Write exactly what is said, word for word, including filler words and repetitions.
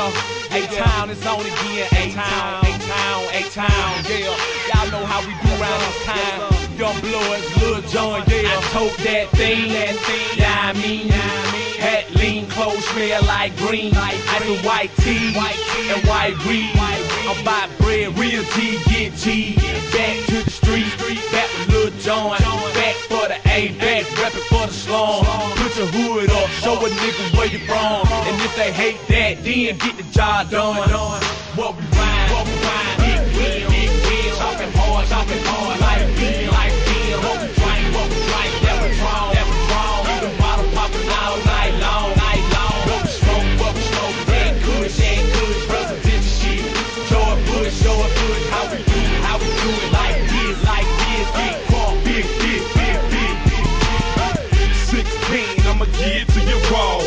Yeah, A-Town is on again. A-Town, A-Town, A-Town, yeah. Y'all know how we do around this time. Young Bloods, Lil Jon, yeah. I tote that thing, that thing, yeah, I mean, hat lean, clothes smell like green. I do white tee and white weed. I'm buy bread, real G, get G. Back to the street, back with Lil Jon. Back for the A, back reppin' for the slum. Put your hood up, show a nigga where you from. And if they hate that, then get the job done. What we rhyme, what we rhyme, big wheel, big wheel. Chopping hard, chopping hard, like beat, like